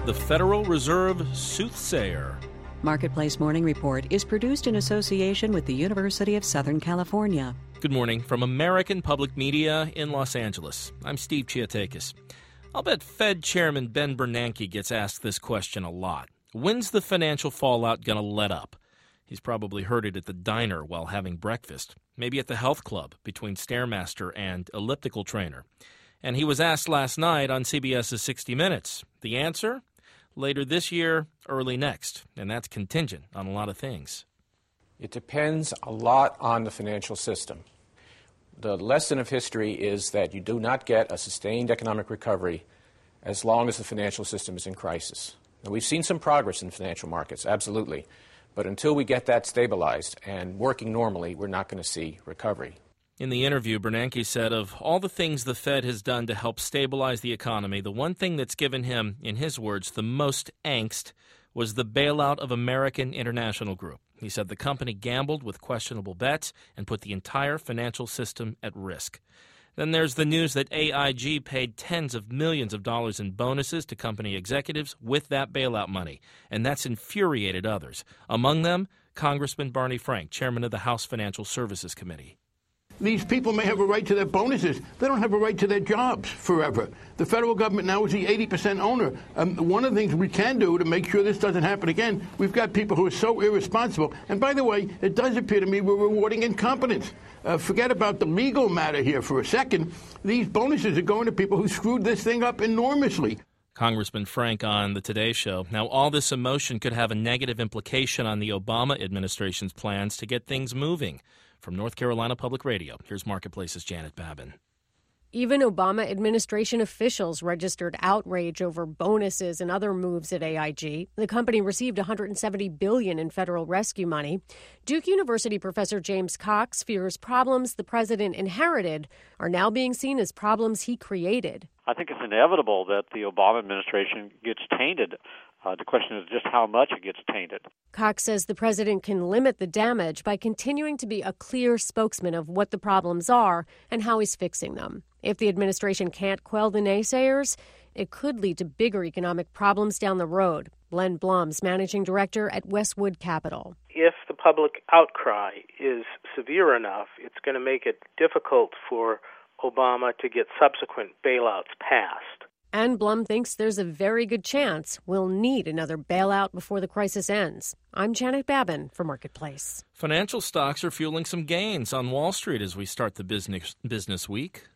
the Federal Reserve soothsayer. Marketplace Morning Report is produced in association with the University of Southern California. Good morning from American Public Media in Los Angeles. I'm Steve Chiatakis. I'll bet Fed Chairman Ben Bernanke gets asked this question a lot. When's the financial fallout going to let up? He's probably heard it at the diner while having breakfast, maybe at the health club between Stairmaster and elliptical trainer. And he was asked last night on CBS's 60 Minutes. The answer? Later this year, early next. And that's contingent on a lot of things. It depends a lot on the financial system. The lesson of history is that you do not get a sustained economic recovery as long as the financial system is in crisis. Now, we've seen some progress in financial markets, absolutely. But until we get that stabilized and working normally, we're not going to see recovery. In the interview, Bernanke said of all the things the Fed has done to help stabilize the economy, the one thing that's given him, in his words, the most angst was the bailout of American International Group. He said the company gambled with questionable bets and put the entire financial system at risk. Then there's the news that AIG paid tens of millions of dollars in bonuses to company executives with that bailout money, and that's infuriated others. Among them, Congressman Barney Frank, chairman of the House Financial Services Committee. These people may have a right to their bonuses. They don't have a right to their jobs forever. The federal government now is the 80% owner. One of the things we can do to make sure this doesn't happen again, we've got people who are so irresponsible. And by the way, it does appear to me we're rewarding incompetence. Forget about the legal matter here for a second. These bonuses are going to people who screwed this thing up enormously. Congressman Frank on the Today Show. Now, all this emotion could have a negative implication on the Obama administration's plans to get things moving. From North Carolina Public Radio, here's Marketplace's Janet Babin. Even Obama administration officials registered outrage over bonuses and other moves at AIG. The company received $170 billion in federal rescue money. Duke University professor James Cox fears problems the president inherited are now being seen as problems he created. I think it's inevitable that the Obama administration gets tainted. The question is just how much it gets tainted. Cox says the president can limit the damage by continuing to be a clear spokesman of what the problems are and how he's fixing them. If the administration can't quell the naysayers, it could lead to bigger economic problems down the road. Len Blum's managing director at Westwood Capital. If the public outcry is severe enough, it's going to make it difficult for Obama to get subsequent bailouts passed. And Blum thinks there's a very good chance we'll need another bailout before the crisis ends. I'm Janet Babin for Marketplace. Financial stocks are fueling some gains on Wall Street as we start the business week.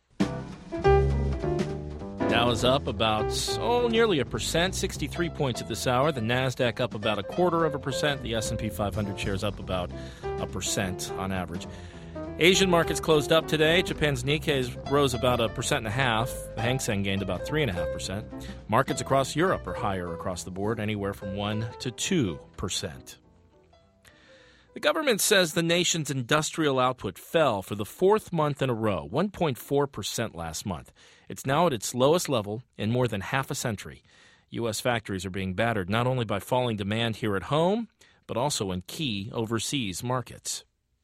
Dow is up about, nearly 1%, 63 points at this hour. The NASDAQ up about 0.25%. The S&P 500 shares up about 1% on average. Asian markets closed up today. Japan's Nikkei rose about 1.5%. The Hang Seng gained about 3.5%. Markets across Europe are higher across the board, anywhere from 1 to 2%. The government says the nation's industrial output fell for the fourth month in a row, 1.4% last month. It's now at its lowest level in more than half a century. U.S. factories are being battered not only by falling demand here at home, but also in key overseas markets.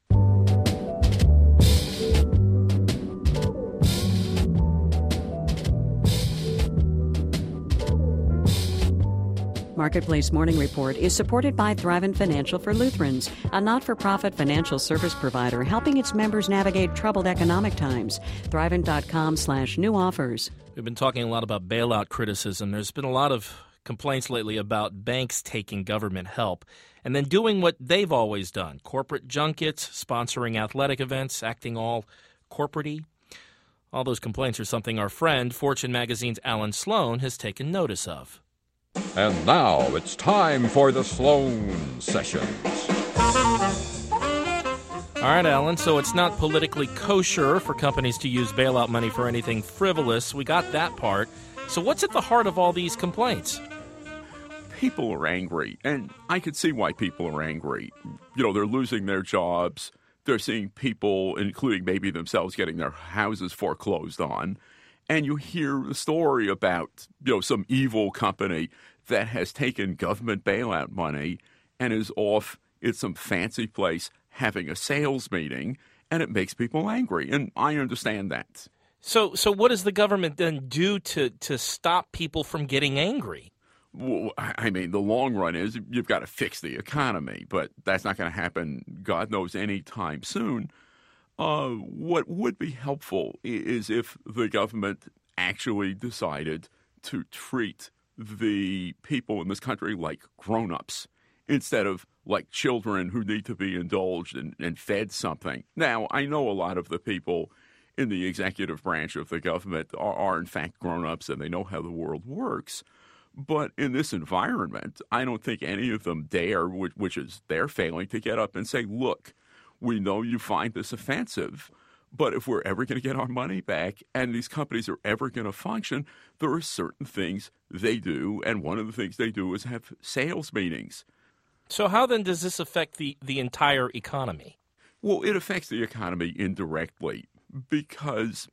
Marketplace Morning Report is supported by Thrivent Financial for Lutherans, a not-for-profit financial service provider helping its members navigate troubled economic times. Thrivent.com/new offers. We've been talking a lot about bailout criticism. There's been a lot of complaints lately about banks taking government help and then doing what they've always done, corporate junkets, sponsoring athletic events, acting all corporate-y. All those complaints are something our friend, Fortune Magazine's Alan Sloan, has taken notice of. And now it's time for the Sloan Sessions. All right, Alan, so it's not politically kosher for companies to use bailout money for anything frivolous. We got that part. So what's at the heart of all these complaints? People are angry, and I can see why people are angry. You know, they're losing their jobs. They're seeing people, including maybe themselves, getting their houses foreclosed on. And you hear the story about, some evil company that has taken government bailout money and is off at some fancy place having a sales meeting, and it makes people angry. And I understand that. So what does the government then do to stop people from getting angry? Well, I mean, the long run is you've got to fix the economy, but that's not going to happen, God knows, anytime soon. What would be helpful is if the government actually decided to treat the people in this country like grown-ups instead of like children who need to be indulged and fed something. Now, I know a lot of the people in the executive branch of the government are in fact grown-ups and they know how the world works. But in this environment, I don't think any of them dare, which is their failing, to get up and say, look, we know you find this offensive, but if we're ever going to get our money back and these companies are ever going to function, there are certain things they do, and one of the things they do is have sales meetings. So how then does this affect the entire economy? Well, it affects the economy indirectly because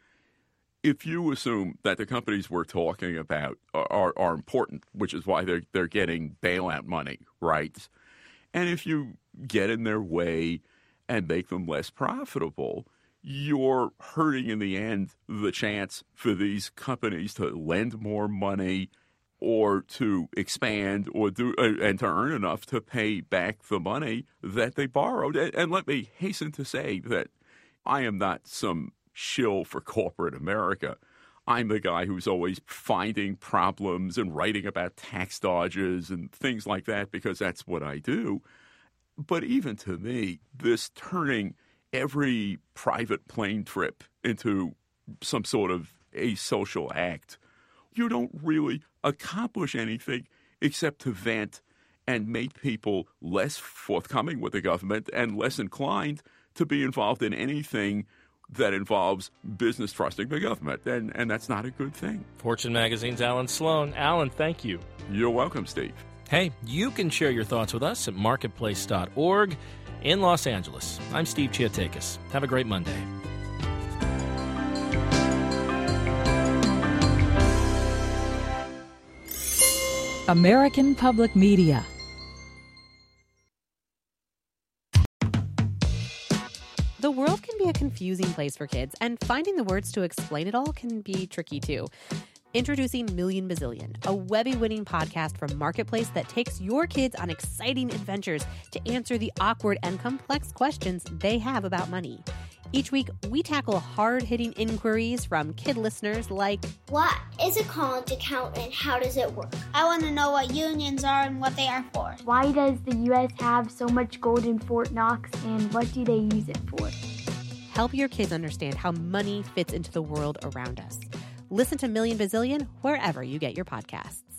if you assume that the companies we're talking about are important, which is why they're getting bailout money, right? And if you get in their way and make them less profitable, you're hurting in the end the chance for these companies to lend more money or to expand or and to earn enough to pay back the money that they borrowed. And let me hasten to say that I am not some shill for corporate America. I'm the guy who's always finding problems and writing about tax dodges and things like that because that's what I do. But even to me, this turning every private plane trip into some sort of asocial act, you don't really accomplish anything except to vent and make people less forthcoming with the government and less inclined to be involved in anything that involves business trusting the government, and that's not a good thing. Fortune Magazine's Alan Sloan. Alan, thank you. You're welcome, Steve. Hey, you can share your thoughts with us at marketplace.org in Los Angeles. I'm Steve Chiatakis. Have a great Monday. American Public Media. The world can be a confusing place for kids, and finding the words to explain it all can be tricky too. Introducing Million Bazillion, a Webby-winning podcast from Marketplace that takes your kids on exciting adventures to answer the awkward and complex questions they have about money. Each week, we tackle hard-hitting inquiries from kid listeners like, what is a college account and how does it work? I want to know what unions are and what they are for. Why does the U.S. have so much gold in Fort Knox and what do they use it for? Help your kids understand how money fits into the world around us. Listen to Million Bazillion wherever you get your podcasts.